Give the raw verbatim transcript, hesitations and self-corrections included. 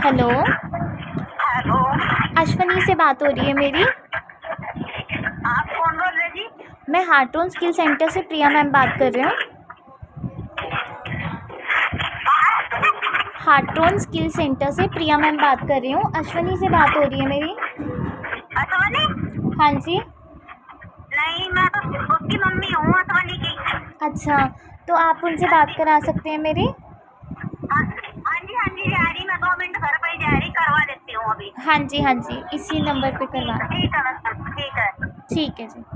Hello, hello. Ashwani से बात हो रही है मेरी। आप कौन बोल रहे जी? मैं हार्टोन स्किल सेंटर से प्रिया मैम बात कर रही हूँ। हार्टोन स्किल सेंटर से प्रिया मैम बात कर रही हूँ। अश्वनी से बात हो रही है मेरी। अश्वनी? हाँ जी। नहीं, मैं तो उसकी मम्मी हूँ, अश्वनी की। अच्छा, तो आप उनसे बात करा सकते हैं मेरी। हाँ हाँ जी, हाँ जी, जा रही। मैं दो मिनट घर पे ही जा रही, करवा देती हूँ अभी। हाँ जी हाँ जी, इसी नंबर पे करवा। ठीक ठीक है, ठीक है। ठीक है जी।